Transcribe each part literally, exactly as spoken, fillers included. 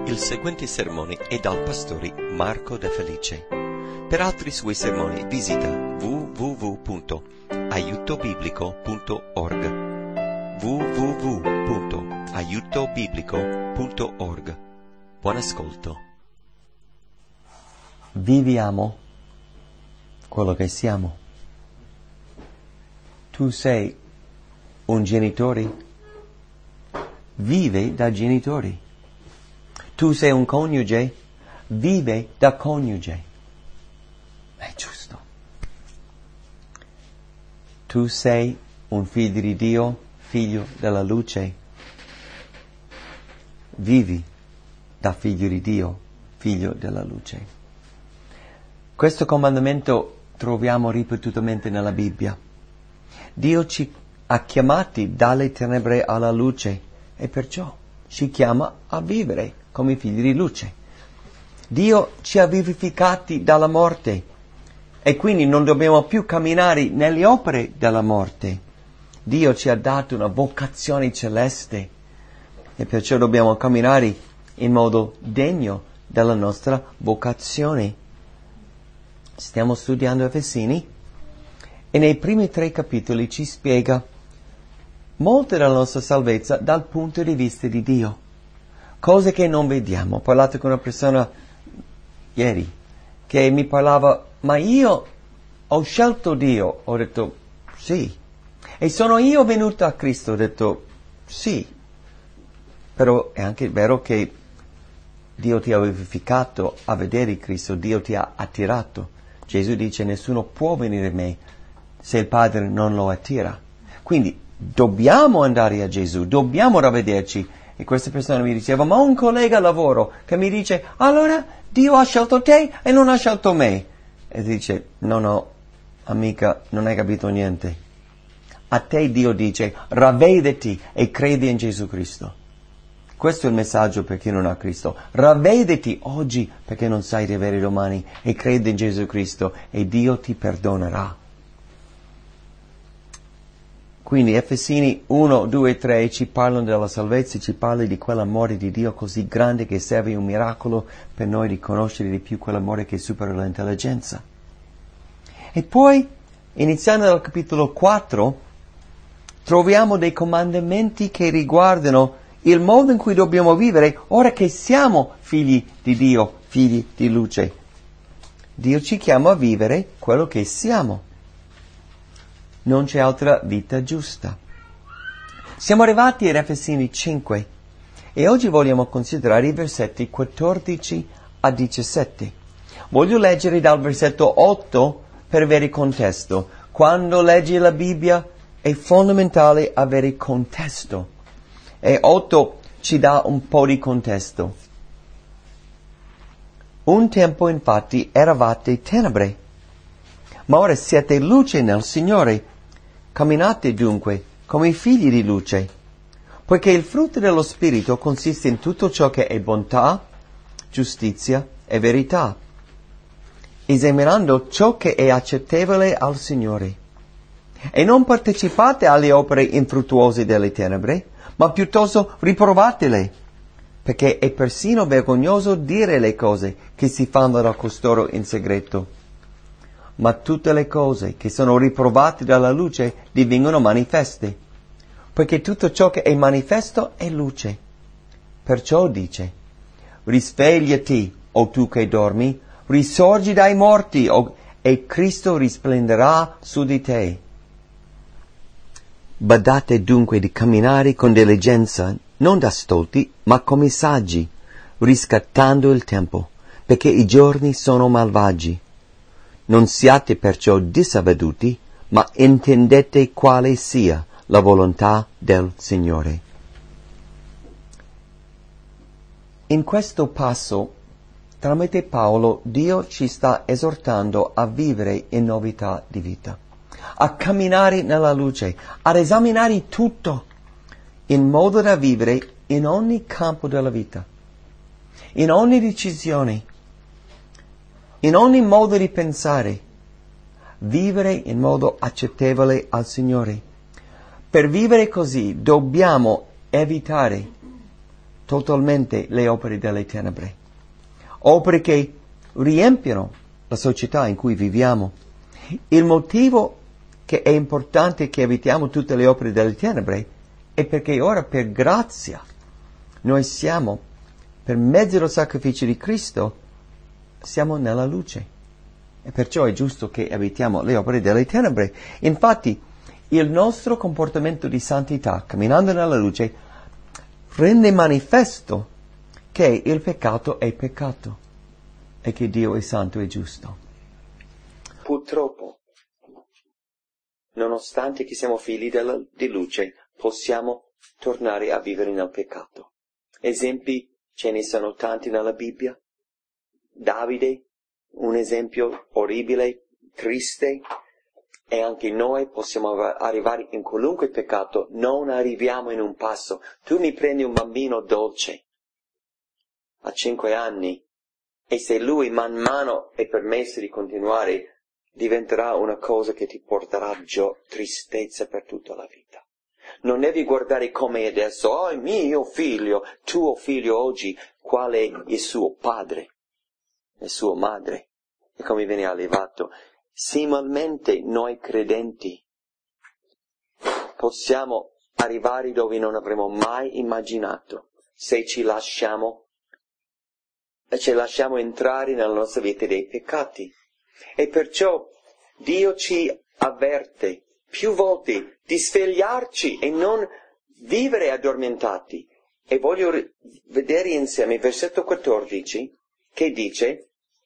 Il seguente sermone è dal pastore Marco De Felice. Per altri suoi sermoni visita w w w punto aiuto biblico punto org w w w punto aiuto biblico punto org. Buon ascolto. Viviamo quello che siamo. Tu sei un genitore, vive da genitori. Tu sei un coniuge, vive da coniuge. È giusto. Tu sei un figlio di Dio, figlio della luce. Vivi da figlio di Dio, figlio della luce. Questo comandamento troviamo ripetutamente nella Bibbia. Dio ci ha chiamati dalle tenebre alla luce e perciò ci chiama a vivere come figli di luce. Dio ci ha vivificati dalla morte e quindi non dobbiamo più camminare nelle opere della morte. Dio ci ha dato una vocazione celeste e perciò dobbiamo camminare in modo degno della nostra vocazione. Stiamo studiando Efesini e nei primi tre capitoli ci spiega molto della nostra salvezza dal punto di vista di Dio. Cose che non vediamo. Ho parlato con una persona ieri che mi parlava, ma io ho scelto Dio. Ho detto, sì. E sono io venuto a Cristo. Ho detto, sì. Però è anche vero che Dio ti ha vivificato a vedere Cristo. Dio ti ha attirato. Gesù dice, nessuno può venire a me se il Padre non lo attira. Quindi dobbiamo andare a Gesù, dobbiamo ravvederci. E questa persona mi diceva, ma un collega lavoro che mi dice, allora Dio ha scelto te e non ha scelto me. E dice, no, no, amica, non hai capito niente. A te Dio dice, ravvediti e credi in Gesù Cristo. Questo è il messaggio per chi non ha Cristo. Ravvediti oggi perché non sai di avere domani e credi in Gesù Cristo e Dio ti perdonerà. Quindi Efesini uno, due e tre ci parlano della salvezza, ci parla di quell'amore di Dio così grande che serve un miracolo per noi di conoscere di più quell'amore che supera l'intelligenza. E poi, iniziando dal capitolo quattro, troviamo dei comandamenti che riguardano il modo in cui dobbiamo vivere ora che siamo figli di Dio, figli di luce. Dio ci chiama a vivere quello che siamo. Non c'è altra vita giusta. Siamo arrivati a Efesini cinque e oggi vogliamo considerare i versetti quattordici a diciassette. Voglio leggere dal versetto otto per avere contesto. Quando leggi la Bibbia è fondamentale avere contesto. E otto ci dà un po' di contesto. Un tempo infatti eravate tenebre, ma ora siete luce nel Signore. Camminate dunque come figli di luce, poiché il frutto dello Spirito consiste in tutto ciò che è bontà, giustizia e verità, esaminando ciò che è accettevole al Signore. E non partecipate alle opere infruttuose delle tenebre, ma piuttosto riprovatele, perché è persino vergognoso dire le cose che si fanno da costoro in segreto. Ma tutte le cose che sono riprovate dalla luce divengono manifeste, poiché tutto ciò che è manifesto è luce. Perciò dice, risvegliati, o tu che dormi, risorgi dai morti, o, e Cristo risplenderà su di te. Badate dunque di camminare con diligenza, non da stolti, ma come saggi, riscattando il tempo, perché i giorni sono malvagi. Non siate perciò disavveduti, ma intendete quale sia la volontà del Signore. In questo passo, tramite Paolo, Dio ci sta esortando a vivere in novità di vita, a camminare nella luce, ad esaminare tutto, in modo da vivere in ogni campo della vita, in ogni decisione, in ogni modo di pensare, vivere in modo accettevole al Signore. Per vivere così dobbiamo evitare totalmente le opere delle tenebre, opere che riempiono la società in cui viviamo. Il motivo che è importante che evitiamo tutte le opere delle tenebre è perché ora per grazia noi siamo, per mezzo del sacrificio di Cristo, siamo nella luce. E perciò è giusto che evitiamo le opere delle tenebre. Infatti, il nostro comportamento di santità, camminando nella luce, rende manifesto che il peccato è peccato e che Dio è santo e giusto. Purtroppo, nonostante che siamo figli della, di luce, possiamo tornare a vivere nel peccato. Esempi ce ne sono tanti nella Bibbia. Davide, un esempio orribile, triste, e anche noi possiamo arrivare in qualunque peccato, non arriviamo in un passo. Tu mi prendi un bambino dolce a cinque anni e se lui man mano è permesso di continuare, diventerà una cosa che ti porterà gio- tristezza per tutta la vita. Non devi guardare come adesso, oh mio figlio, tuo figlio oggi, qual è il suo padre, la sua madre, e come viene allevato. Similmente noi credenti possiamo arrivare dove non avremmo mai immaginato se ci lasciamo, ci lasciamo entrare nella nostra vita dei peccati. E perciò Dio ci avverte più volte di svegliarci e non vivere addormentati. E voglio vedere insieme il versetto quattordici che dice: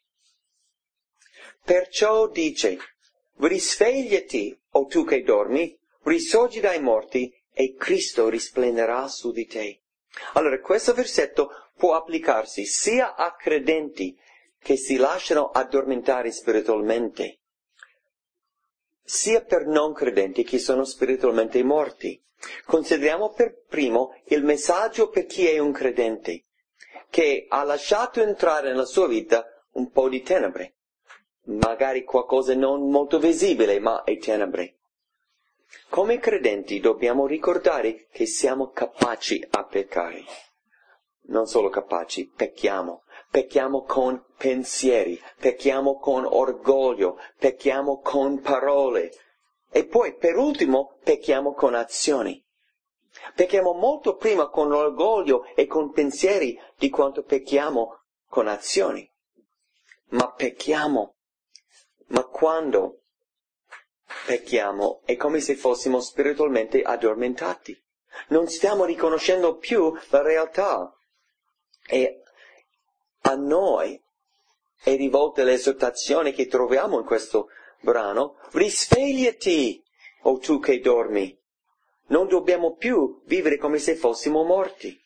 perciò dice, risvegliati, o tu che dormi, risorgi dai morti, e Cristo risplenderà su di te. Allora, questo versetto può applicarsi sia a credenti che si lasciano addormentare spiritualmente, sia per non credenti che sono spiritualmente morti. Consideriamo per primo il messaggio per chi è un credente, che ha lasciato entrare nella sua vita un po' di tenebre. Magari qualcosa non molto visibile, ma è tenebre. Come credenti dobbiamo ricordare che siamo capaci a peccare. Non solo capaci, pecchiamo. Pecchiamo con pensieri, pecchiamo con orgoglio, pecchiamo con parole. E poi, per ultimo, pecchiamo con azioni. Pecchiamo molto prima con orgoglio e con pensieri di quanto pecchiamo con azioni. Ma pecchiamo. Ma quando pecchiamo è come se fossimo spiritualmente addormentati. Non stiamo riconoscendo più la realtà. E a noi è rivolta l'esortazione che troviamo in questo brano: risvegliati, o tu che dormi. Non dobbiamo più vivere come se fossimo morti.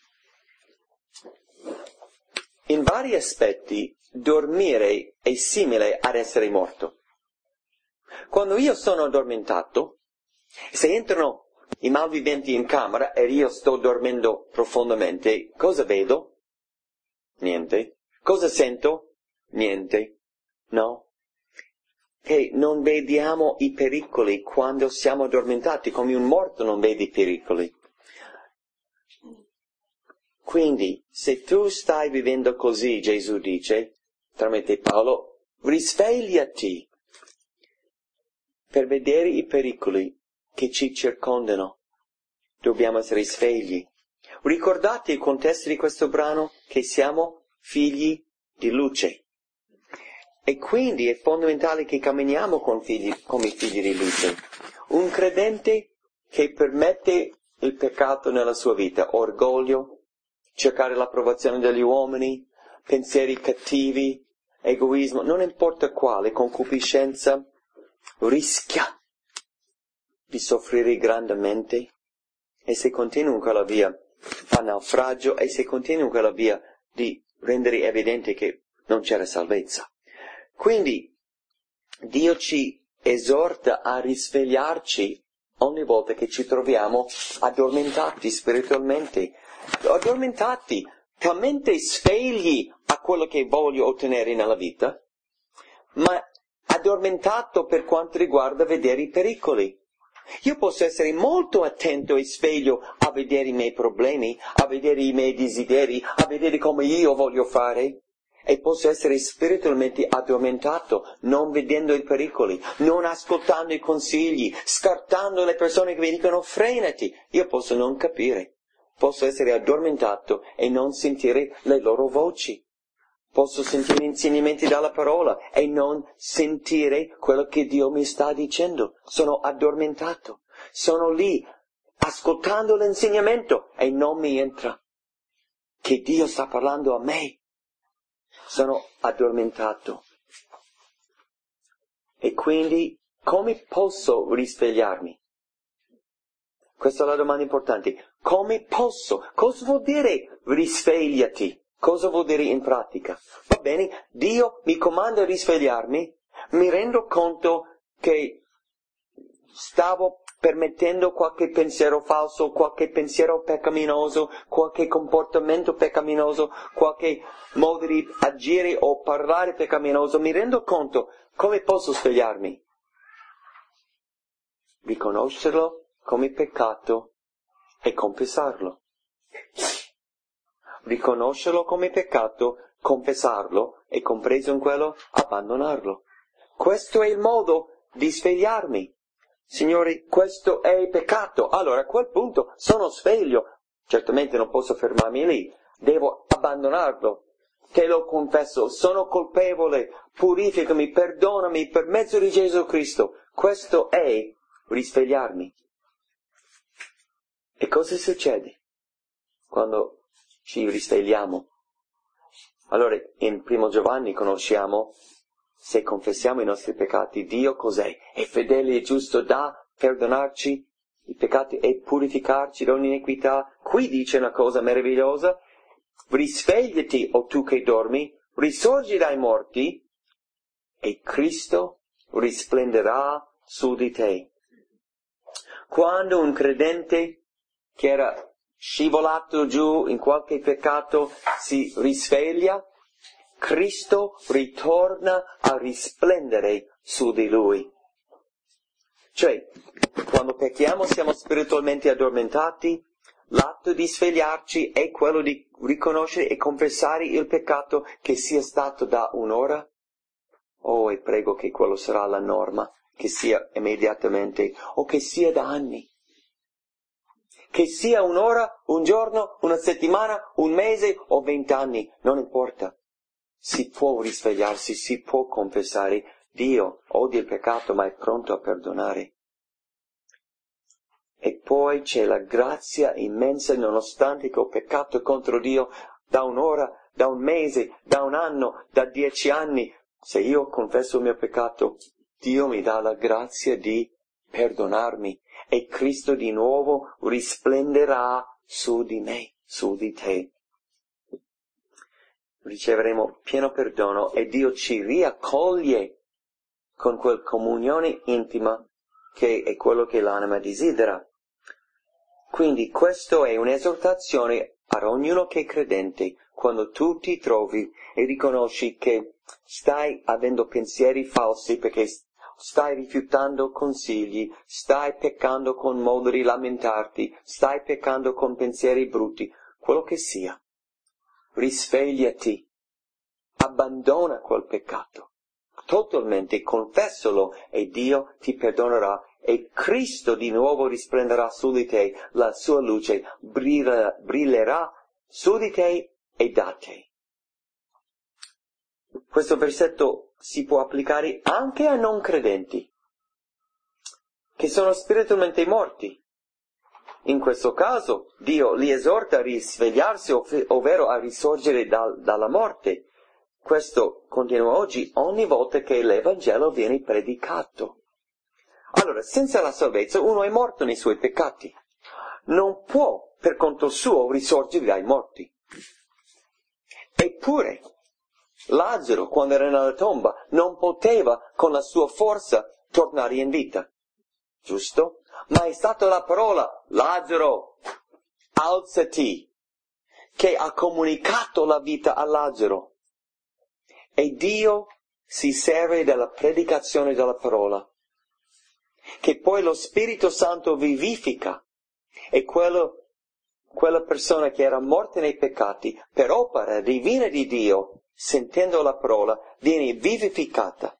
In vari aspetti, dormire è simile ad essere morto. Quando io sono addormentato, se entrano i malviventi in camera e io sto dormendo profondamente, cosa vedo? Niente. Cosa sento? Niente. No? Che non vediamo i pericoli quando siamo addormentati, come un morto non vede i pericoli. Quindi, se tu stai vivendo così, Gesù dice, tramite Paolo, risvegliati per vedere i pericoli che ci circondano. Dobbiamo essere svegli. Ricordate il contesto di questo brano? Che siamo figli di luce. E quindi è fondamentale che camminiamo con figli, come figli di luce. Un credente che permette il peccato nella sua vita, orgoglio, cercare l'approvazione degli uomini, pensieri cattivi, egoismo, non importa quale, concupiscenza, rischia di soffrire grandemente. E se continua in quella via fa naufragio, e se continua in quella via di rendere evidente che non c'era salvezza. Quindi Dio ci esorta a risvegliarci ogni volta che ci troviamo addormentati spiritualmente, addormentati, talmente svegli a quello che voglio ottenere nella vita, ma addormentato per quanto riguarda vedere i pericoli. Io posso essere molto attento e sveglio a vedere i miei problemi, a vedere i miei desideri, a vedere come io voglio fare. E posso essere spiritualmente addormentato, non vedendo i pericoli, non ascoltando i consigli, scartando le persone che mi dicono frenati. Io posso non capire. Posso essere addormentato e non sentire le loro voci. Posso sentire insegnamenti dalla parola e non sentire quello che Dio mi sta dicendo. Sono addormentato. Sono lì, ascoltando l'insegnamento e non mi entra che Dio sta parlando a me. Sono addormentato. E quindi, come posso risvegliarmi? Questa è la domanda importante. Come posso? Cosa vuol dire risvegliati? Cosa vuol dire in pratica? Va bene, Dio mi comanda a risvegliarmi, mi rendo conto che stavo permettendo qualche pensiero falso, qualche pensiero peccaminoso, qualche comportamento peccaminoso, qualche modo di agire o parlare peccaminoso, mi rendo conto. Come posso svegliarmi? Riconoscerlo come peccato e confessarlo. Riconoscerlo come peccato, confessarlo e, compreso in quello, abbandonarlo. Questo è il modo di svegliarmi. Signore, questo è peccato. Allora a quel punto sono sveglio. Certamente non posso fermarmi lì. Devo abbandonarlo. Te lo confesso, sono colpevole. Purificami, perdonami per mezzo di Gesù Cristo. Questo è risvegliarmi. E cosa succede quando ci risvegliamo? Allora, in primo Giovanni conosciamo, se confessiamo i nostri peccati, Dio cos'è? È fedele e giusto da perdonarci i peccati e purificarci da ogni iniquità. Qui dice una cosa meravigliosa: risvegliati, o tu che dormi, risorgi dai morti, e Cristo risplenderà su di te. Quando un credente che era scivolato giù in qualche peccato si risveglia, Cristo ritorna a risplendere su di lui. Cioè, quando pecchiamo siamo spiritualmente addormentati, l'atto di svegliarci è quello di riconoscere e confessare il peccato, che sia stato da un'ora. Oh, e prego che quello sarà la norma, che sia immediatamente, o che sia da anni. Che sia un'ora, un giorno, una settimana, un mese o vent'anni, non importa. Si può risvegliarsi, si può confessare. Dio odia il peccato, ma è pronto a perdonare. E poi c'è la grazia immensa, nonostante che ho peccato contro Dio da un'ora, da un mese, da un anno, da dieci anni. Se io confesso il mio peccato, Dio mi dà la grazia di perdonarmi. E Cristo di nuovo risplenderà su di me, su di te. Riceveremo pieno perdono e Dio ci riaccoglie con quel comunione intima che è quello che l'anima desidera. Quindi questo è un'esortazione a ognuno che è credente. Quando tu ti trovi e riconosci che stai avendo pensieri falsi perché stai rifiutando consigli, stai peccando con modo di lamentarti, stai peccando con pensieri brutti, quello che sia, risvegliati, abbandona quel peccato, totalmente confessalo e Dio ti perdonerà e Cristo di nuovo risplenderà su di te, la sua luce brillerà, brillerà su di te e da te. Questo versetto si può applicare anche a non credenti, che sono spiritualmente morti. In questo caso, Dio li esorta a risvegliarsi, ov- ovvero a risorgere dal, dalla morte. Questo continua oggi ogni volta che l'Evangelo viene predicato. Allora, senza la salvezza, uno è morto nei suoi peccati. Non può, per conto suo, risorgere dai morti. Eppure, Lazzaro, quando era nella tomba, non poteva con la sua forza tornare in vita. Giusto? Ma è stata la parola, Lazzaro, alzati, che ha comunicato la vita a Lazzaro. E Dio si serve della predicazione della parola. che poi lo Spirito Santo vivifica, e quello, quella persona che era morta nei peccati, per opera divina di Dio, sentendo la parola, viene vivificata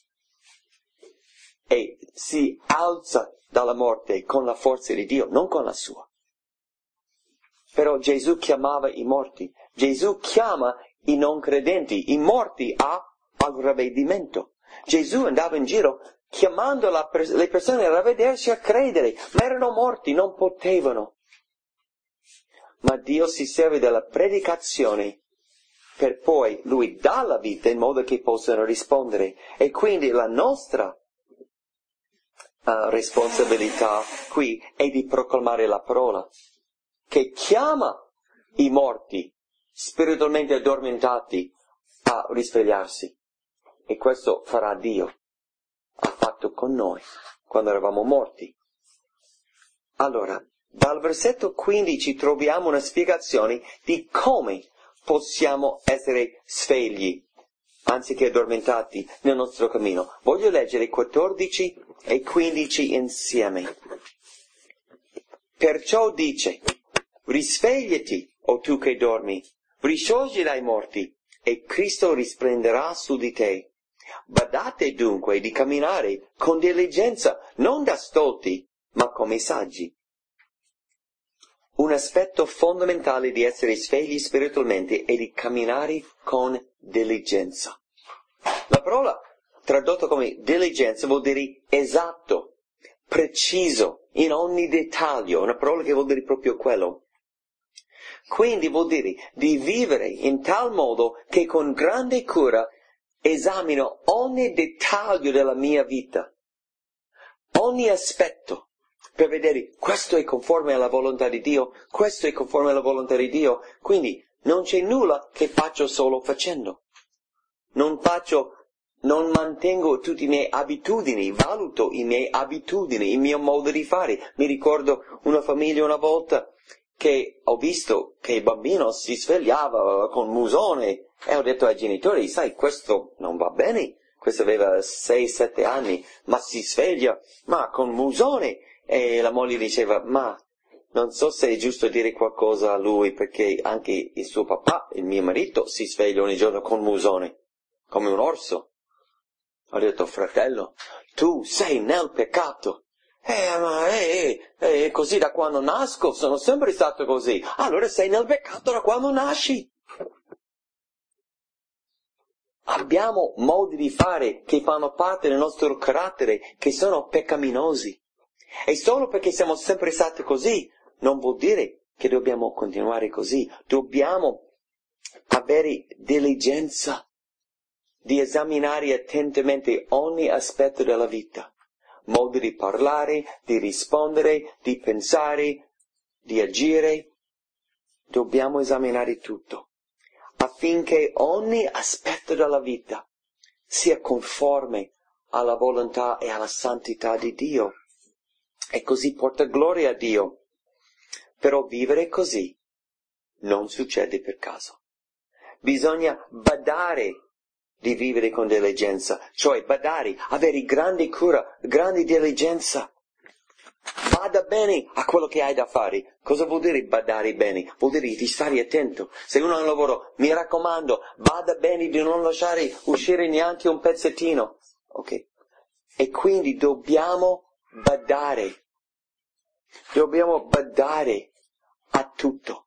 e si alza dalla morte con la forza di Dio, non con la sua. Però Gesù chiamava i morti. Gesù chiama i non credenti, i morti a, al ravvedimento. Gesù andava in giro chiamando la, le persone a ravvedersi, a credere, ma erano morti, non potevano. Ma Dio si serve della predicazione per poi Lui dà la vita in modo che possano rispondere. E quindi la nostra uh, responsabilità qui è di proclamare la parola, che chiama i morti, spiritualmente addormentati, a risvegliarsi. E questo farà Dio. Ha fatto con noi, quando eravamo morti. Allora, dal versetto quindici troviamo una spiegazione di come possiamo essere svegli, anziché addormentati, nel nostro cammino. Voglio leggere quattordici e quindici insieme. Perciò dice, risvegliati, o tu che dormi, risorgi dai morti, e Cristo risplenderà su di te. Badate dunque di camminare con diligenza, non da stolti, ma come saggi. Un aspetto fondamentale di essere svegli spiritualmente è di camminare con diligenza. La parola tradotta come diligenza vuol dire esatto, preciso, in ogni dettaglio, una parola che vuol dire proprio quello. Quindi vuol dire di vivere in tal modo che con grande cura esamino ogni dettaglio della mia vita, ogni aspetto, per vedere questo è conforme alla volontà di Dio, questo è conforme alla volontà di Dio. Quindi non c'è nulla che faccio solo facendo. Non faccio, non mantengo tutte le mie abitudini, valuto le mie abitudini, il mio modo di fare. Mi ricordo una famiglia una volta che ho visto che il bambino si svegliava con musone e ho detto ai genitori, sai, questo non va bene. Questo aveva sei sette anni, ma si sveglia, ma con musone. E la moglie diceva, ma non so se è giusto dire qualcosa a lui, perché anche il suo papà, il mio marito, si sveglia ogni giorno con musone, come un orso. Ho detto, fratello, tu sei nel peccato. Eh, ma è, è, è così da quando nasco, sono sempre stato così. Allora sei nel peccato da quando nasci. Abbiamo modi di fare che fanno parte del nostro carattere, che sono peccaminosi. E solo perché siamo sempre stati così, non vuol dire che dobbiamo continuare così. Dobbiamo avere diligenza di esaminare attentamente ogni aspetto della vita. Modi di parlare, di rispondere, di pensare, di agire. Dobbiamo esaminare tutto, affinché ogni aspetto della vita sia conforme alla volontà e alla santità di Dio. E così porta gloria a Dio. Però vivere così non succede per caso. Bisogna badare di vivere con diligenza, cioè badare, avere grande cura, grande diligenza. Bada bene a quello che hai da fare. Cosa vuol dire badare bene? Vuol dire di stare attento. Se uno ha un lavoro, mi raccomando, bada bene di non lasciare uscire neanche un pezzettino. Ok? E quindi dobbiamo badare. Dobbiamo badare a tutto.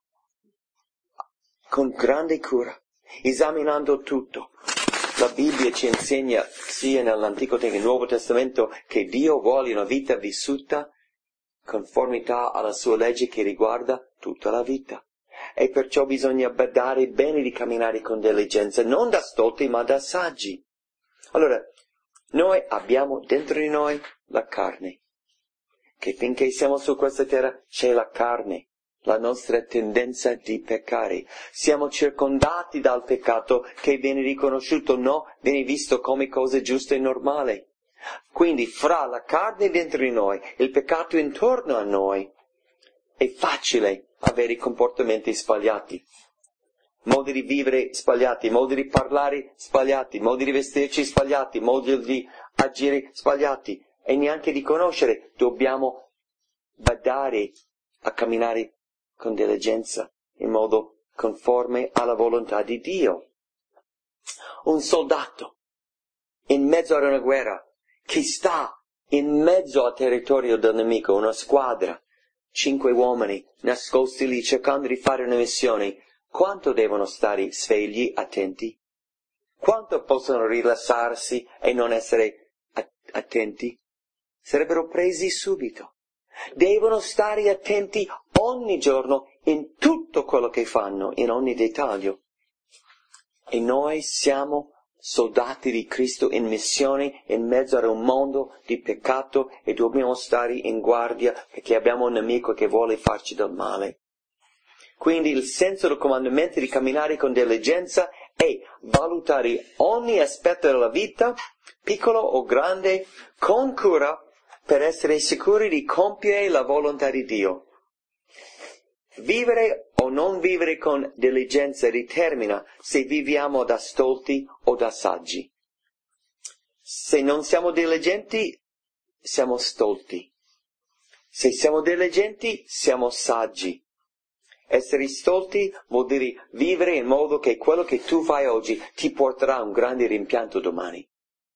Con grande cura. Esaminando tutto. La Bibbia ci insegna, sia nell'Antico che nel Nuovo Testamento, che Dio vuole una vita vissuta conformità alla sua legge che riguarda tutta la vita. E perciò bisogna badare bene di camminare con diligenza, non da stolti ma da saggi. Allora, noi abbiamo dentro di noi la carne, che finché siamo su questa terra c'è la carne, la nostra tendenza di peccare. Siamo circondati dal peccato che viene riconosciuto, no, viene visto come cosa giusta e normale. Quindi fra la carne dentro di noi e il peccato intorno a noi è facile avere comportamenti sbagliati, modi di vivere sbagliati, modi di parlare sbagliati, modi di vestirci sbagliati, modi di agire sbagliati. e neanche di conoscere. Dobbiamo badare a camminare con diligenza, in modo conforme alla volontà di Dio. Un soldato in mezzo a una guerra che sta in mezzo al territorio del nemico, una squadra, cinque uomini nascosti lì cercando di fare una missione, quanto devono stare svegli, attenti? Quanto possono rilassarsi e non essere attenti? Sarebbero presi subito. Devono stare attenti ogni giorno in tutto quello che fanno, in ogni dettaglio. E noi siamo soldati di Cristo in missione in mezzo a un mondo di peccato e dobbiamo stare in guardia perché abbiamo un nemico che vuole farci del male. Quindi il senso del comandamento di camminare con diligenza è valutare ogni aspetto della vita, piccolo o grande, con cura per essere sicuri di compiere la volontà di Dio. Vivere o non vivere con diligenza determina se viviamo da stolti o da saggi. Se non siamo diligenti, siamo stolti. Se siamo diligenti, siamo saggi. Essere stolti vuol dire vivere in modo che quello che tu fai oggi ti porterà a un grande rimpianto domani.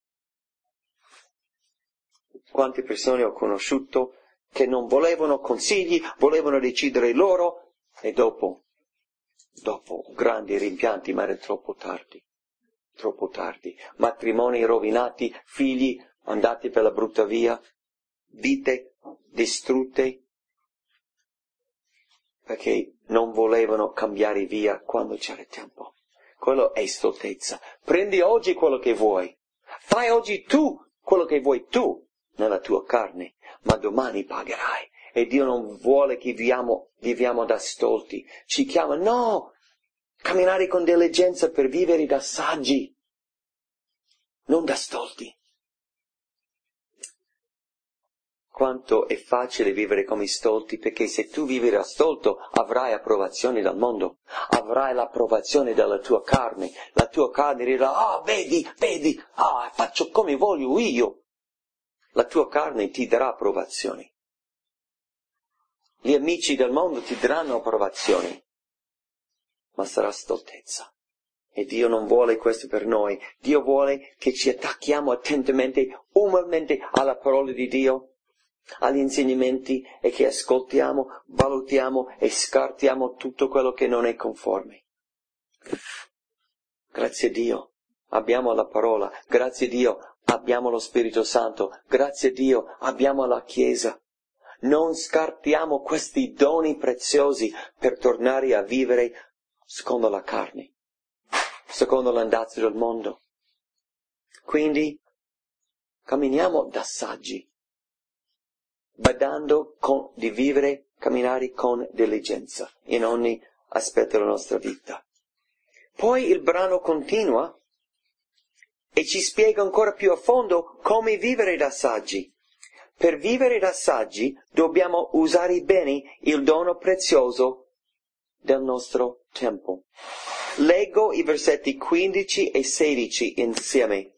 Quante persone ho conosciuto che non volevano consigli, volevano decidere loro, e dopo, dopo, grandi rimpianti, ma era troppo tardi, troppo tardi. Matrimoni rovinati, figli andati per la brutta via, vite distrutte, perché non volevano cambiare via quando c'era tempo. Quello è stoltezza. Prendi oggi quello che vuoi. Fai oggi tu quello che vuoi tu nella tua carne, ma domani pagherai. E Dio non vuole che viviamo, viviamo da stolti. Ci chiama, no, camminare con diligenza per vivere da saggi, non da stolti. Quanto è facile vivere come stolti, perché se tu vivi da stolto avrai approvazione dal mondo, avrai l'approvazione della tua carne, la tua carne dirà, ah, vedi, vedi, ah, faccio come voglio io. La tua carne ti darà approvazione. Gli amici del mondo ti daranno approvazione, ma sarà stoltezza. E Dio non vuole questo per noi. Dio vuole che ci attacchiamo attentamente, umilmente alla parola di Dio, agli insegnamenti, e che ascoltiamo, valutiamo e scartiamo tutto quello che non è conforme. Grazie a Dio abbiamo la parola, grazie a Dio abbiamo lo Spirito Santo, grazie a Dio abbiamo la Chiesa. Non scartiamo questi doni preziosi per tornare a vivere secondo la carne, secondo l'andazzo del mondo. Quindi camminiamo da saggi, badando con, di vivere, camminare con diligenza in ogni aspetto della nostra vita. Poi il brano continua e ci spiega ancora più a fondo come vivere da saggi. Per vivere da saggi dobbiamo usare bene il dono prezioso del nostro tempo. Leggo i versetti quindici e sedici insieme.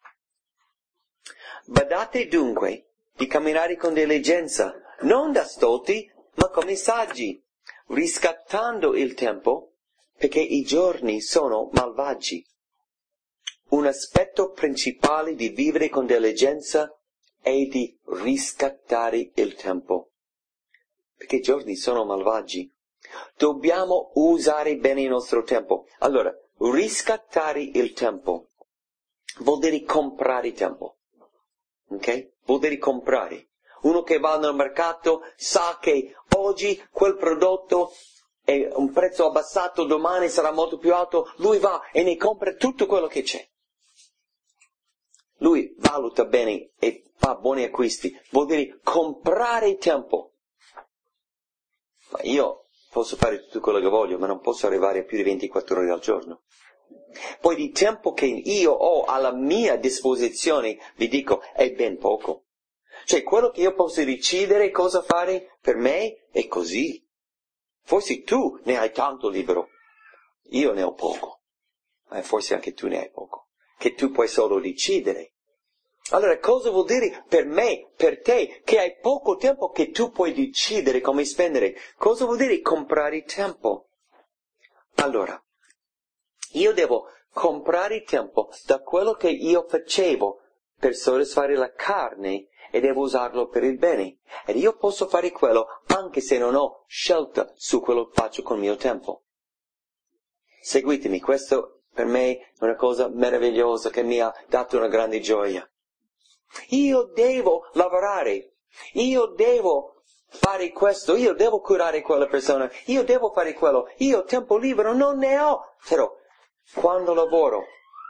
Badate dunque di camminare con diligenza, non da stolti, ma come saggi, riscattando il tempo, perché i giorni sono malvagi. Un aspetto principale di vivere con diligenza è di riscattare il tempo, perché i giorni sono malvagi. Dobbiamo usare bene il nostro tempo. Allora, riscattare il tempo vuol dire comprare tempo, ok? Vuol dire comprare. Uno che va nel mercato sa che oggi quel prodotto è un prezzo abbassato, domani sarà molto più alto, lui va e ne compra tutto quello che c'è. Lui valuta bene e fa buoni acquisti. Vuol dire comprare tempo. Ma io posso fare tutto quello che voglio, ma non posso arrivare a più di ventiquattro ore al giorno. Poi di tempo che io ho alla mia disposizione, vi dico, è ben poco. Cioè, quello che io posso decidere cosa fare per me è così. Forse tu ne hai tanto libero. Io ne ho poco. Eh, forse anche tu ne hai poco. Che tu puoi solo decidere. Allora, cosa vuol dire per me, per te, che hai poco tempo che tu puoi decidere come spendere? Cosa vuol dire comprare tempo? Allora, io devo comprare tempo da quello che io facevo per soddisfare la carne e devo usarlo per il bene. Ed io posso fare quello anche se non ho scelta su quello che faccio con il mio tempo. Seguitemi, questo per me è una cosa meravigliosa che mi ha dato una grande gioia. Io devo lavorare, io devo fare questo, io devo curare quella persona, io devo fare quello, io tempo libero non ne ho. Però, quando lavoro,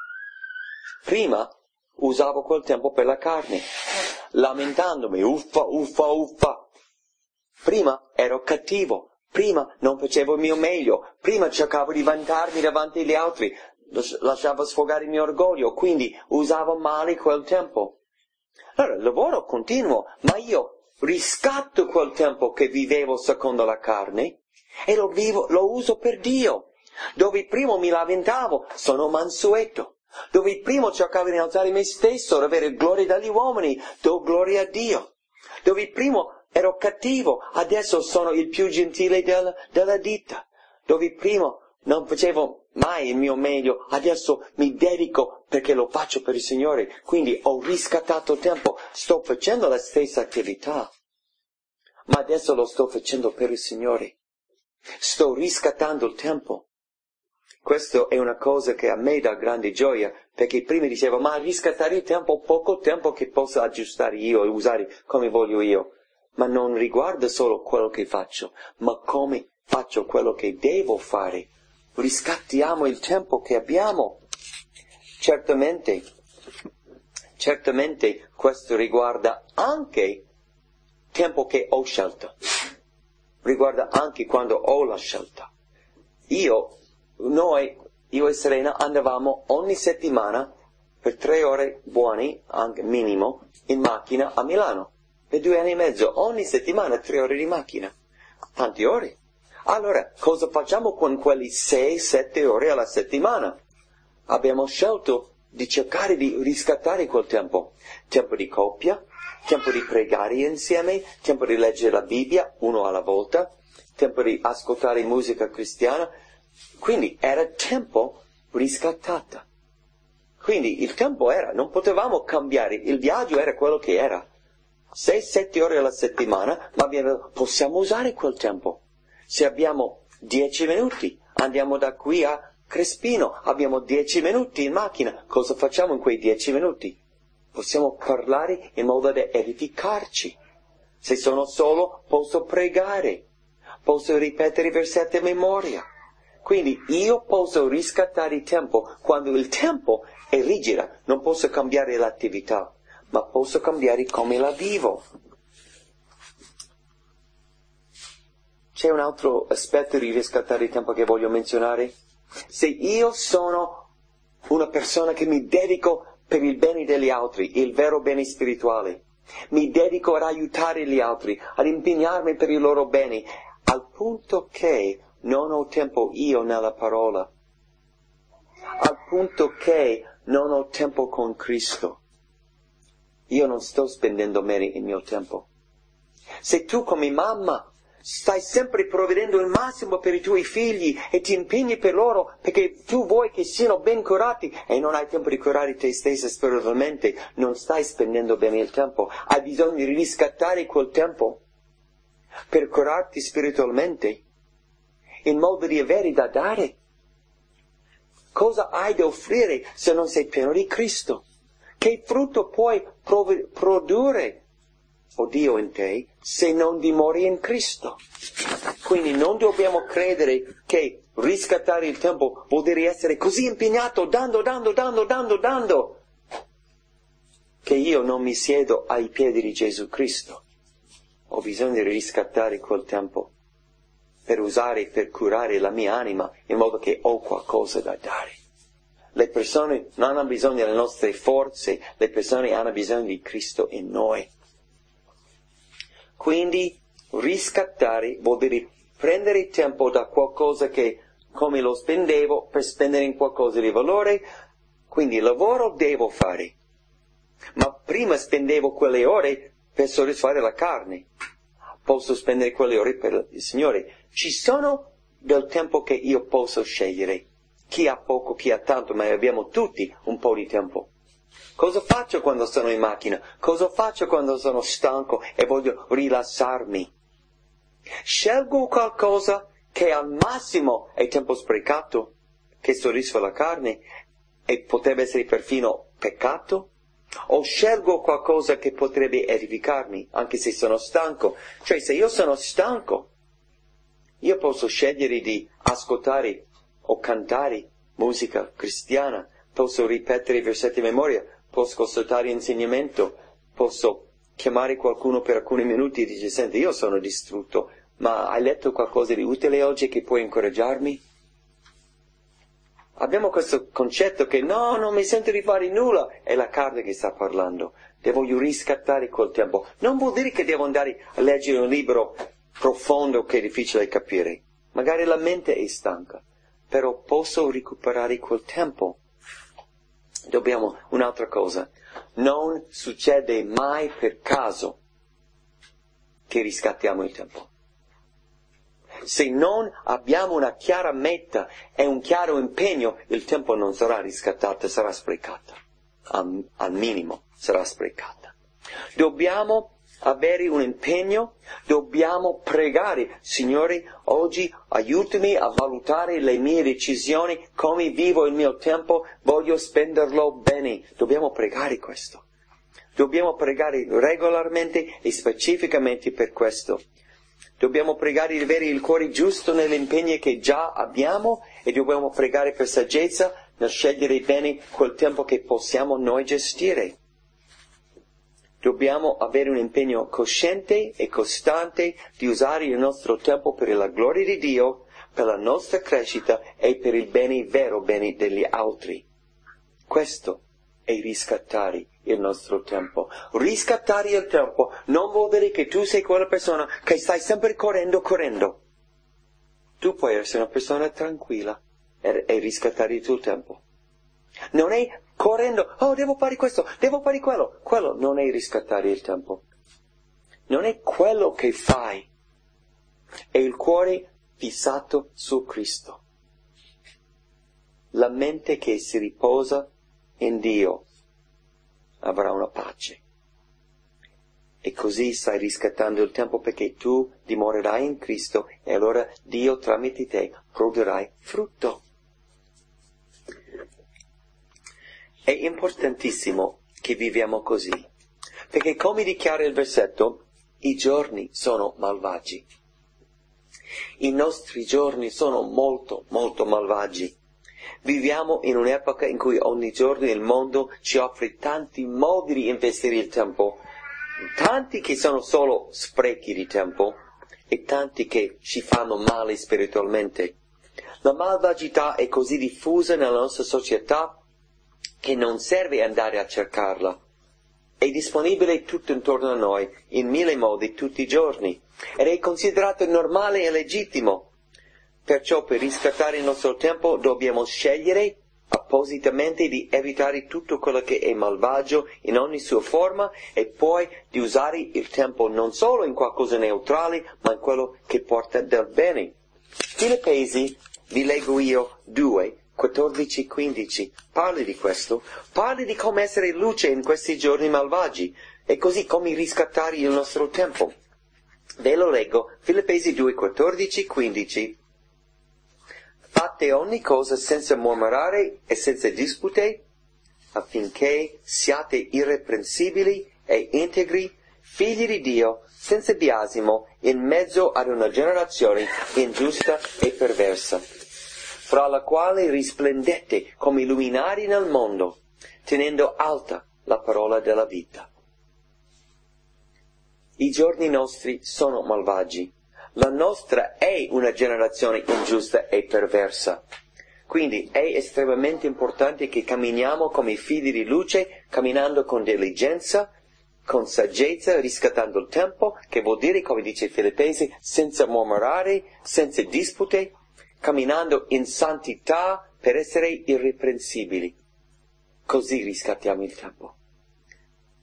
prima usavo quel tempo per la carne, lamentandomi, uffa, uffa, uffa. Prima ero cattivo, prima non facevo il mio meglio, prima cercavo di vantarmi davanti agli altri, lasciavo sfogare il mio orgoglio, quindi usavo male quel tempo. Allora, il lavoro continuo, ma io riscatto quel tempo che vivevo secondo la carne e lo vivo, lo uso per Dio. Dove prima mi lamentavo, sono mansueto. Dove prima cercavo di alzare me stesso, ad avere gloria dagli uomini, do gloria a Dio. Dove prima ero cattivo, adesso sono il più gentile del, della ditta. Dove prima non facevo mai il mio meglio, adesso mi dedico perché lo faccio per il Signore. Quindi ho riscattato tempo, sto facendo la stessa attività, ma adesso lo sto facendo per il Signore. Sto riscattando il tempo. Questo è una cosa che a me dà grande gioia, perché prima dicevo, ma riscattare il tempo, poco tempo che posso aggiustare io e usare come voglio io. Ma non riguarda solo quello che faccio, ma come faccio quello che devo fare. Riscattiamo il tempo che abbiamo. Certamente, certamente questo riguarda anche tempo che ho scelto. Riguarda anche quando ho la scelta. Io, noi, io e Serena andavamo ogni settimana per tre ore buone, anche minimo, in macchina a Milano. Per due anni e mezzo, ogni settimana tre ore di macchina. Tante ore. Allora, cosa facciamo con quelli sei, sette ore alla settimana? Abbiamo scelto di cercare di riscattare quel tempo. Tempo di coppia, tempo di pregare insieme, tempo di leggere la Bibbia, uno alla volta, tempo di ascoltare musica cristiana. Quindi era tempo riscattato. Quindi il tempo era, non potevamo cambiare, il viaggio era quello che era. Sei, sette ore alla settimana, ma abbiamo, possiamo usare quel tempo. Se abbiamo dieci minuti, andiamo da qui a Crespino, abbiamo dieci minuti in macchina, cosa facciamo in quei dieci minuti? Possiamo parlare in modo da edificarci. Se sono solo, posso pregare, posso ripetere i versetti a memoria. Quindi io posso riscattare il tempo quando il tempo è rigido, non posso cambiare l'attività, ma posso cambiare come la vivo. C'è un altro aspetto di riscattare il tempo che voglio menzionare? Se io sono una persona che mi dedico per il bene degli altri, il vero bene spirituale, mi dedico ad aiutare gli altri, ad impegnarmi per il loro bene, al punto che non ho tempo io nella parola, al punto che non ho tempo con Cristo, io non sto spendendo bene il mio tempo. Se tu come mamma stai sempre provvedendo il massimo per i tuoi figli e ti impegni per loro perché tu vuoi che siano ben curati e non hai tempo di curare te stessa spiritualmente, non stai spendendo bene il tempo. Hai bisogno di riscattare quel tempo per curarti spiritualmente in modo di avere da dare. Cosa hai da offrire se non sei pieno di Cristo? Che frutto puoi prov- produrre, o Dio in te, se non dimori in Cristo? Quindi non dobbiamo credere che riscattare il tempo vuol dire essere così impegnato, dando, dando, dando, dando, dando, che io non mi siedo ai piedi di Gesù Cristo. Ho bisogno di riscattare quel tempo per usare, per curare la mia anima, in modo che ho qualcosa da dare. Le persone non hanno bisogno delle nostre forze, le persone hanno bisogno di Cristo in noi. Quindi riscattare vuol dire prendere tempo da qualcosa che, come lo spendevo, per spendere in qualcosa di valore. Quindi il lavoro devo fare. Ma prima spendevo quelle ore per soddisfare la carne. Posso spendere quelle ore per il Signore. Ci sono del tempo che io posso scegliere. Chi ha poco, chi ha tanto, ma abbiamo tutti un po' di tempo. Cosa faccio quando sono in macchina? Cosa faccio quando sono stanco e voglio rilassarmi? Scelgo qualcosa che al massimo è tempo sprecato, che soddisfa la carne e potrebbe essere perfino peccato? O scelgo qualcosa che potrebbe edificarmi, anche se sono stanco? Cioè, se io sono stanco, io posso scegliere di ascoltare o cantare musica cristiana, posso ripetere i versetti a memoria, posso ascoltare insegnamento, posso chiamare qualcuno per alcuni minuti e dire: senti, io sono distrutto, ma hai letto qualcosa di utile oggi che può incoraggiarmi? Abbiamo questo concetto che no, non mi sento di fare nulla, è la carne che sta parlando. Devo riscattare quel tempo. Non vuol dire che devo andare a leggere un libro profondo che è difficile capire. Magari la mente è stanca, però posso recuperare quel tempo. Dobbiamo, un'altra cosa, non succede mai per caso che riscattiamo il tempo. Se non abbiamo una chiara meta e un chiaro impegno, il tempo non sarà riscattato, sarà sprecata. Al, al minimo sarà sprecata. Dobbiamo avere un impegno, dobbiamo pregare: Signore, oggi aiutami a valutare le mie decisioni, come vivo il mio tempo, voglio spenderlo bene. Dobbiamo pregare questo. Dobbiamo pregare regolarmente e specificamente per questo. Dobbiamo pregare di avere il cuore giusto negli impegni che già abbiamo e dobbiamo pregare per saggezza nel scegliere bene quel tempo che possiamo noi gestire. Dobbiamo avere un impegno cosciente e costante di usare il nostro tempo per la gloria di Dio, per la nostra crescita e per il bene, vero bene degli altri. Questo è riscattare il nostro tempo. Riscattare il tempo non vuol dire che tu sei quella persona che stai sempre correndo, correndo. Tu puoi essere una persona tranquilla e, e riscattare il tuo tempo. Non è correndo: oh, devo fare questo, devo fare quello. Quello non è riscattare il tempo. Non è quello che fai. È il cuore fissato su Cristo. La mente che si riposa in Dio avrà una pace. E così stai riscattando il tempo, perché tu dimorerai in Cristo e allora Dio tramite te produrrai frutto. È importantissimo che viviamo così, perché come dichiara il versetto, i giorni sono malvagi. I nostri giorni sono molto, molto malvagi. Viviamo in un'epoca in cui ogni giorno il mondo ci offre tanti modi di investire il tempo, tanti che sono solo sprechi di tempo e tanti che ci fanno male spiritualmente. La malvagità è così diffusa nella nostra società che non serve andare a cercarla. È disponibile tutto intorno a noi, in mille modi, tutti i giorni, ed è considerato normale e legittimo. Perciò per riscattare il nostro tempo dobbiamo scegliere appositamente di evitare tutto quello che è malvagio in ogni sua forma e poi di usare il tempo non solo in qualcosa neutrale, ma in quello che porta del bene. Filippesi, vi leggo io due, quattordici quindici, parli di questo, parli di come essere luce in questi giorni malvagi e così come riscattare il nostro tempo. Ve lo leggo, Filippesi due, quattordici quindici. Fate ogni cosa senza mormorare e senza dispute, affinché siate irreprensibili e integri, figli di Dio, senza biasimo, in mezzo ad una generazione ingiusta e perversa, fra la quale risplendete come luminari nel mondo, tenendo alta la parola della vita. I giorni nostri sono malvagi. La nostra è una generazione ingiusta e perversa. Quindi è estremamente importante che camminiamo come figli di luce, camminando con diligenza, con saggezza, riscattando il tempo, che vuol dire, come dice i Filippesi, senza mormorare, senza dispute, camminando in santità per essere irreprensibili. Così riscattiamo il tempo.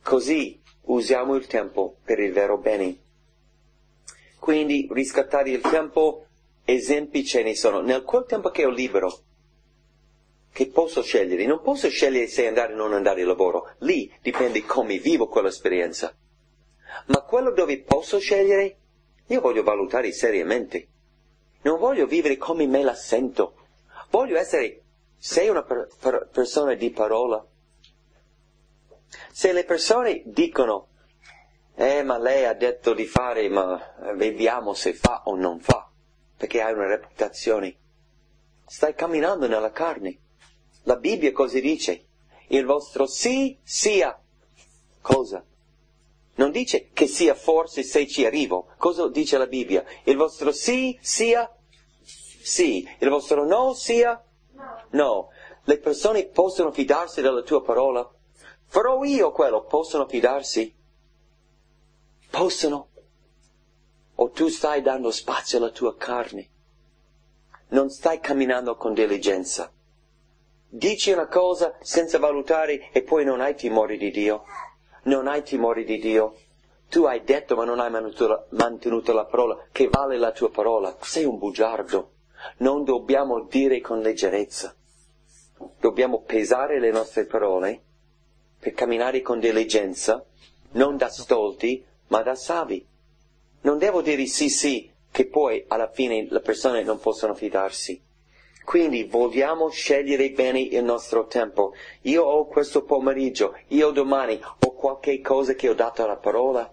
Così usiamo il tempo per il vero bene. Quindi riscattare il tempo, esempi ce ne sono. Nel quel tempo che ho libero, che posso scegliere, non posso scegliere se andare o non andare al lavoro. Lì dipende come vivo quell'esperienza. Ma quello dove posso scegliere, io voglio valutare seriamente. Non voglio vivere come me la sento. Voglio essere, sei una per, per, persona di parola. Se le persone dicono, eh ma lei ha detto di fare, ma vediamo se fa o non fa, perché hai una reputazione. Stai camminando nella carne. La Bibbia cosa dice? Il vostro sì sia cosa? Non dice che sia forse se ci arrivo. Cosa dice la Bibbia? Il vostro sì sia sì. Il vostro no sia no. Le persone possono fidarsi della tua parola? Farò io quello. Possono fidarsi? Possono? O tu stai dando spazio alla tua carne? Non stai camminando con diligenza. Dici una cosa senza valutare e poi non hai timore di Dio. Non hai timore di Dio. Tu hai detto ma non hai mantenuto la, mantenuto la parola. Che vale la tua parola? Sei un bugiardo. Non dobbiamo dire con leggerezza. Dobbiamo pesare le nostre parole per camminare con diligenza, non da stolti, ma da savi. Non devo dire sì sì, che poi alla fine le persone non possono fidarsi. Quindi vogliamo scegliere bene il nostro tempo. Io ho questo pomeriggio, io domani ho qualche cosa che ho dato alla parola,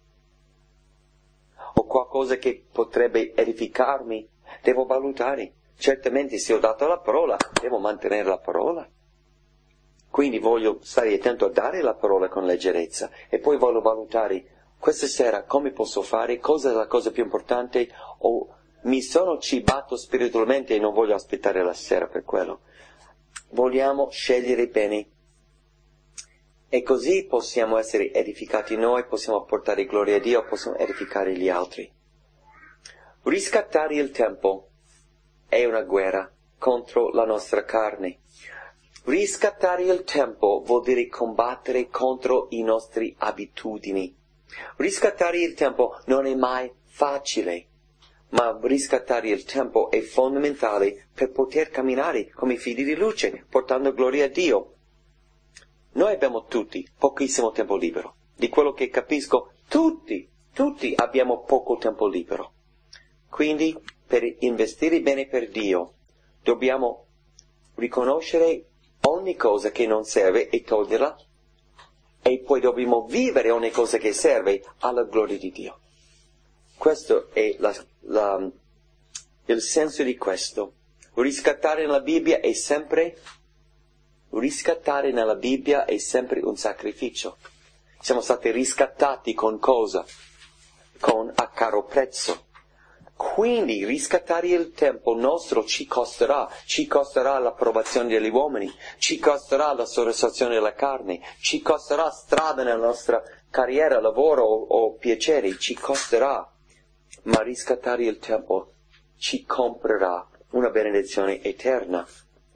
ho qualcosa che potrebbe edificarmi, devo valutare. Certamente se ho dato la parola, devo mantenere la parola. Quindi voglio stare attento a dare la parola con leggerezza e poi voglio valutare questa sera come posso fare, cosa è la cosa più importante, o mi sono cibato spiritualmente e non voglio aspettare la sera per quello. Vogliamo scegliere bene e così possiamo essere edificati noi, possiamo portare gloria a Dio, possiamo edificare gli altri. Riscattare il tempo è una guerra contro la nostra carne. Riscattare il tempo vuol dire combattere contro i nostri abitudini. Riscattare il tempo non è mai facile, ma riscattare il tempo è fondamentale per poter camminare come figli di luce, portando gloria a Dio. Noi abbiamo tutti pochissimo tempo libero. Di quello che capisco, tutti, tutti abbiamo poco tempo libero. Quindi, per investire bene per Dio, dobbiamo riconoscere ogni cosa che non serve e toglierla, e poi dobbiamo vivere ogni cosa che serve alla gloria di Dio. Questo è la, la, il senso di questo. Riscattare nella Bibbia è sempre, riscattare nella Bibbia è sempre un sacrificio. Siamo stati riscattati con cosa? Con a caro prezzo. Quindi riscattare il tempo nostro ci costerà, ci costerà l'approvazione degli uomini, ci costerà la soddisfazione della carne, ci costerà strada nella nostra carriera, lavoro o, o piaceri, ci costerà, ma riscattare il tempo ci comprerà una benedizione eterna.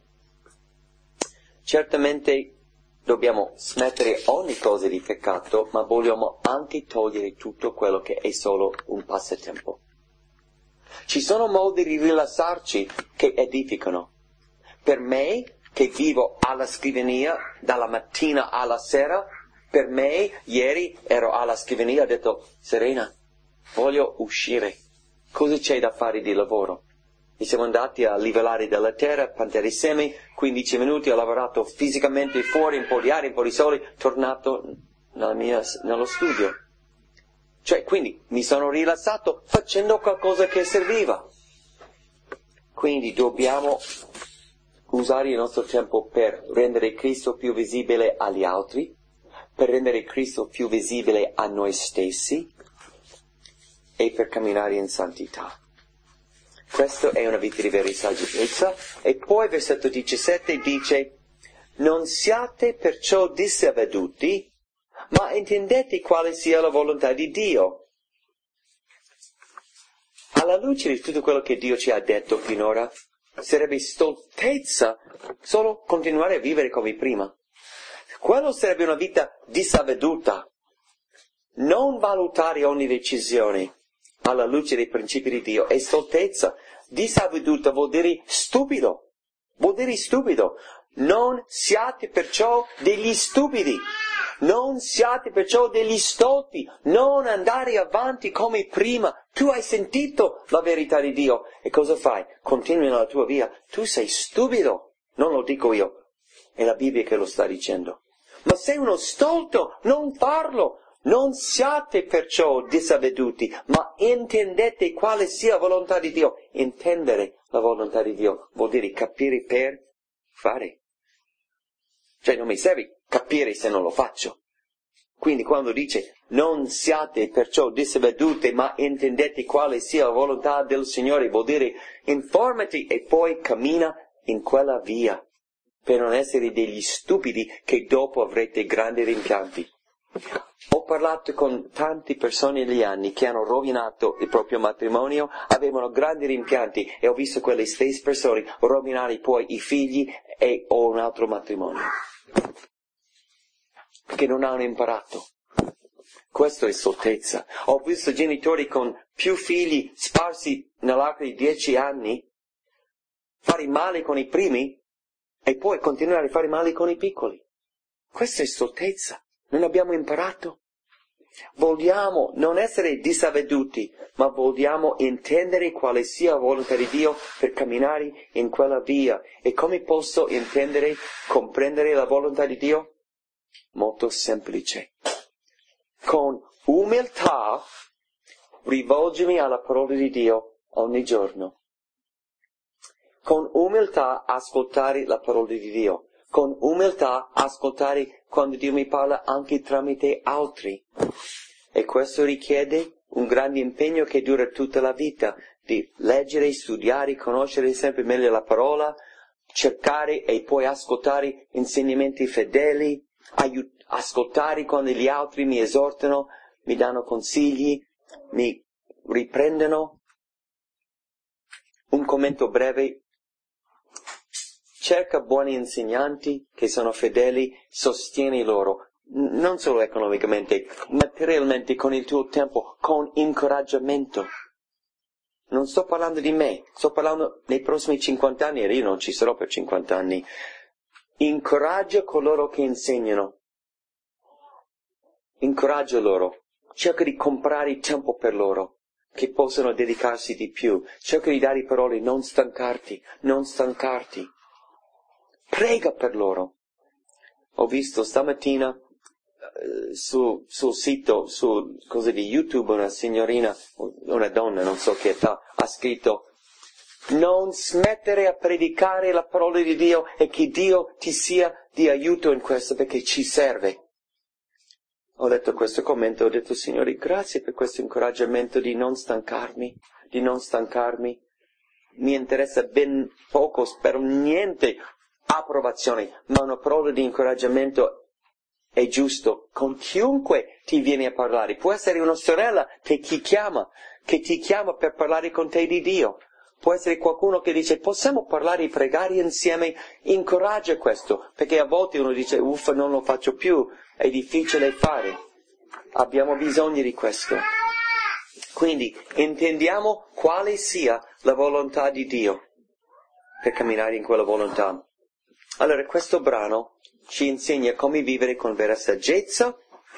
Certamente dobbiamo smettere ogni cosa di peccato, ma vogliamo anche togliere tutto quello che è solo un passatempo. Ci sono modi di rilassarci che edificano. Per me, che vivo alla scrivania dalla mattina alla sera, per me, ieri ero alla scrivania e ho detto, Serena, voglio uscire. Cosa c'è da fare di lavoro? E siamo andati a livellare della terra, piantare semi, quindici minuti, ho lavorato fisicamente fuori, un po' di aria, un po' di sole, tornato nella mia, nello studio. Cioè, quindi, mi sono rilassato facendo qualcosa che serviva. Quindi dobbiamo usare il nostro tempo per rendere Cristo più visibile agli altri, per rendere Cristo più visibile a noi stessi e per camminare in santità. Questa è una vita di vera saggezza. E poi versetto diciassette dice, non siate perciò disavveduti, ma intendete quale sia la volontà di Dio. Alla luce di tutto quello che Dio ci ha detto finora, sarebbe stoltezza solo continuare a vivere come prima. Quello sarebbe una vita disavveduta. Non valutare ogni decisione alla luce dei principi di Dio è stoltezza. Disavveduta vuol dire stupido. Vuol dire stupido. Non siate perciò degli stupidi. Non siate perciò degli stolti. Non andare avanti come prima. Tu hai sentito la verità di Dio. E cosa fai? Continui nella tua via. Tu sei stupido. Non lo dico io. È la Bibbia che lo sta dicendo. Ma sei uno stolto. Non farlo. Non siate perciò disavveduti, ma intendete quale sia la volontà di Dio. Intendere la volontà di Dio vuol dire capire per fare. Cioè non mi serve capire se non lo faccio. Quindi quando dice non siate perciò disavveduti, ma intendete quale sia la volontà del Signore, vuol dire informati e poi cammina in quella via, per non essere degli stupidi che dopo avrete grandi rimpianti. Ho parlato con tante persone negli anni che hanno rovinato il proprio matrimonio, avevano grandi rimpianti e ho visto quelle stesse persone rovinare poi i figli e o un altro matrimonio. Perché non hanno imparato. Questo è stoltezza. Ho visto genitori con più figli sparsi nell'arco di dieci anni fare male con i primi e poi continuare a fare male con i piccoli. Questa è stoltezza. Non abbiamo imparato. Vogliamo non essere disavveduti, ma vogliamo intendere quale sia la volontà di Dio per camminare in quella via. E come posso intendere, comprendere la volontà di Dio? Molto semplice. Con umiltà rivolgermi alla parola di Dio ogni giorno. Con umiltà ascoltare la parola di Dio. Con umiltà ascoltare quando Dio mi parla anche tramite altri. E questo richiede un grande impegno che dura tutta la vita, di leggere, studiare, conoscere sempre meglio la parola, cercare e poi ascoltare insegnamenti fedeli, aiut- ascoltare quando gli altri mi esortano, mi danno consigli, mi riprendono. Un commento breve. Cerca buoni insegnanti che sono fedeli, sostieni loro, non solo economicamente, materialmente, con il tuo tempo, con incoraggiamento. Non sto parlando di me, sto parlando nei prossimi cinquanta anni, e io non ci sarò per cinquanta anni. Incoraggia coloro che insegnano. Incoraggia loro. Cerca di comprare tempo per loro, che possano dedicarsi di più. Cerca di dare parole, non stancarti, non stancarti. Prega per loro. Ho visto stamattina eh, su, sul sito, su cosa di YouTube, una signorina, una donna, non so che età, ha scritto: non smettere a predicare la parola di Dio e che Dio ti sia di aiuto in questo, perché ci serve. Ho letto questo commento, ho detto: Signore, grazie per questo incoraggiamento di non stancarmi, di non stancarmi. Mi interessa ben poco, spero niente approvazione, ma una parola di incoraggiamento è giusto con chiunque ti viene a parlare. Può essere una sorella che ti chiama, che ti chiama per parlare con te di Dio. Può essere qualcuno che dice: possiamo parlare e pregare insieme? Incoraggia questo, perché a volte uno dice: uffa, non lo faccio più, è difficile fare. Abbiamo bisogno di questo. Quindi intendiamo quale sia la volontà di Dio per camminare in quella volontà. Allora, questo brano ci insegna come vivere con vera saggezza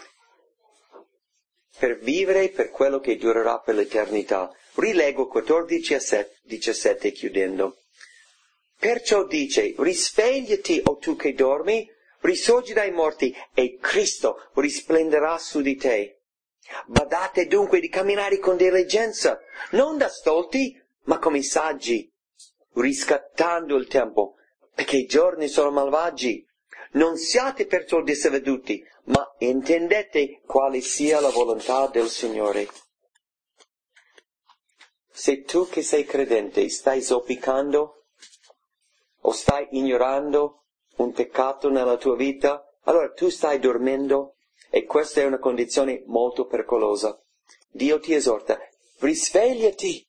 per vivere per quello che durerà per l'eternità. Rilego quattordici a diciassette chiudendo. Perciò dice: risvegliati, o tu che dormi, risorgi dai morti e Cristo risplenderà su di te. Badate dunque di camminare con diligenza, non da stolti, ma come saggi, riscattando il tempo, perché i giorni sono malvagi. Non siate perciò disavveduti, ma intendete quale sia la volontà del Signore. Se tu che sei credente stai zoppicando o stai ignorando un peccato nella tua vita, allora tu stai dormendo e questa è una condizione molto pericolosa. Dio ti esorta: risvegliati.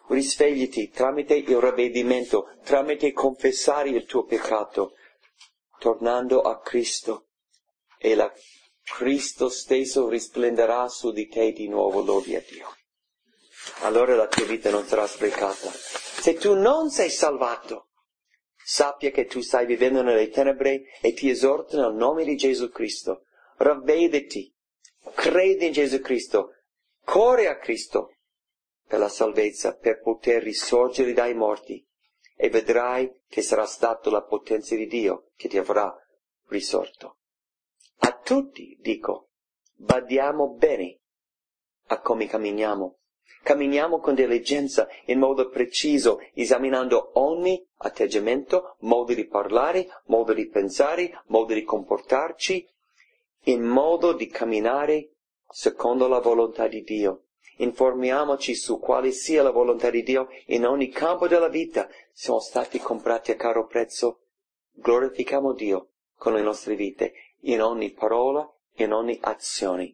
Risvegliati tramite il ravvedimento, tramite confessare il tuo peccato. tornando a Cristo, e la Cristo stesso risplenderà su di te di nuovo, lodi a Dio. Allora la tua vita non sarà sprecata. Se tu non sei salvato, sappia che tu stai vivendo nelle tenebre e ti esorto nel nome di Gesù Cristo. Ravvediti, credi in Gesù Cristo, corri a Cristo per la salvezza, per poter risorgere dai morti, e vedrai che sarà stata la potenza di Dio che ti avrà risorto. A tutti dico, badiamo bene a come camminiamo. Camminiamo con diligenza, in modo preciso, esaminando ogni atteggiamento, modo di parlare, modo di pensare, modo di comportarci, in modo di camminare secondo la volontà di Dio. Informiamoci su quale sia la volontà di Dio in ogni campo della vita. Siamo stati comprati a caro prezzo. Glorifichiamo Dio con le nostre vite, in ogni parola, in ogni azione.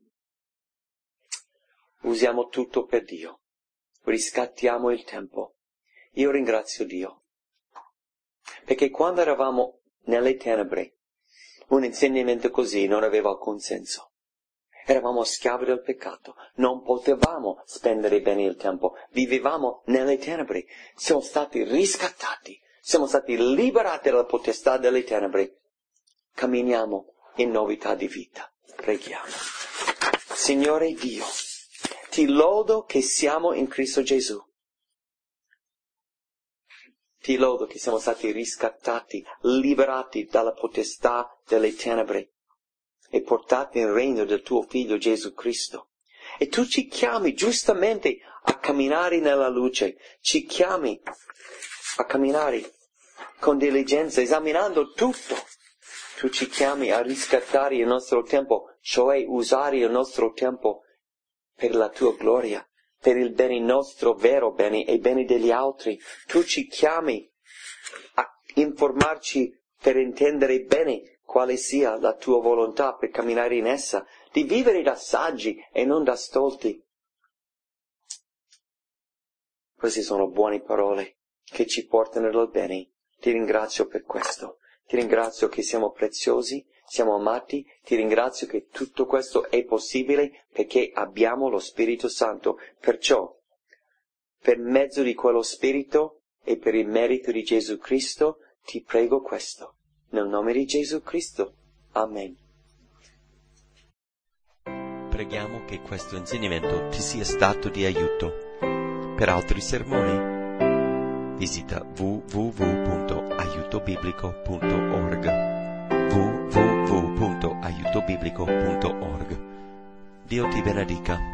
Usiamo tutto per Dio. Riscattiamo il tempo. Io ringrazio Dio, perché quando eravamo nelle tenebre, un insegnamento così non aveva alcun senso. Eravamo schiavi del peccato, non potevamo spendere bene il tempo, vivevamo nelle tenebre, siamo stati riscattati, siamo stati liberati dalla potestà delle tenebre. Camminiamo in novità di vita. Preghiamo. Signore Dio, ti lodo che siamo in Cristo Gesù. Ti lodo che siamo stati riscattati, liberati dalla potestà delle tenebre e portati nel regno del tuo Figlio Gesù Cristo. E tu ci chiami giustamente a camminare nella luce, ci chiami a camminare con diligenza, esaminando tutto. Tu ci chiami a riscattare il nostro tempo, cioè usare il nostro tempo per la tua gloria, per il bene nostro, vero bene e bene degli altri. Tu ci chiami a informarci per intendere bene quale sia la tua volontà per camminare in essa, di vivere da saggi e non da stolti. Queste sono buone parole che ci portano al bene. Ti ringrazio per questo. Ti ringrazio che siamo preziosi, siamo amati. Ti ringrazio che tutto questo è possibile perché abbiamo lo Spirito Santo. Perciò, per mezzo di quello Spirito e per il merito di Gesù Cristo, ti prego questo. Nel nome di Gesù Cristo. Amen. Preghiamo che questo insegnamento ti sia stato di aiuto. Per altri sermoni, visita w w w punto aiuto biblico punto org. w w w punto aiuto biblico punto org. Dio ti benedica.